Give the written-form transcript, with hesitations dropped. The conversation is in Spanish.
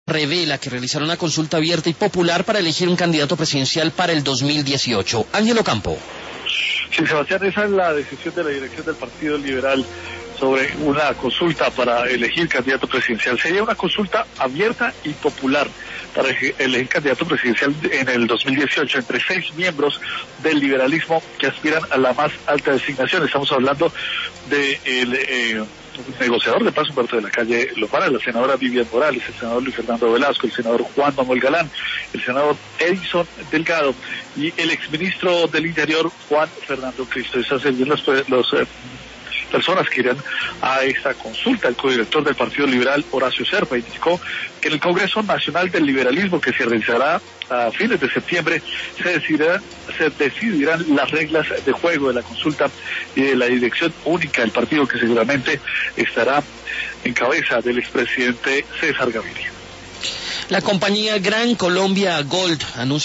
revela que realizará una consulta abierta y popular para elegir un candidato presidencial para el 2018. Ángel Ocampo. Sí, Sebastián, esa es la decisión de la dirección del Partido Liberal sobre una consulta para elegir candidato presidencial. Sería una consulta abierta y popular para elegir candidato presidencial en el 2018 entre 6 miembros del liberalismo que aspiran a la más alta designación. Estamos hablando del negociador de paz Humberto de la Calle Lopara, la senadora Vivian Morales, el senador Luis Fernando Velasco, el senador Juan Manuel Galán, el senador Edison Delgado y el exministro del Interior Juan Fernando Cristo. Esas serían las personas que irán a esta consulta. El codirector del Partido Liberal, Horacio Serpa, indicó que en el Congreso Nacional del Liberalismo, que se realizará a fines de septiembre, se decidirán las reglas de juego de la consulta y de la dirección única del partido, que seguramente estará en cabeza del expresidente César Gaviria. La compañía Gran Colombia Gold anunció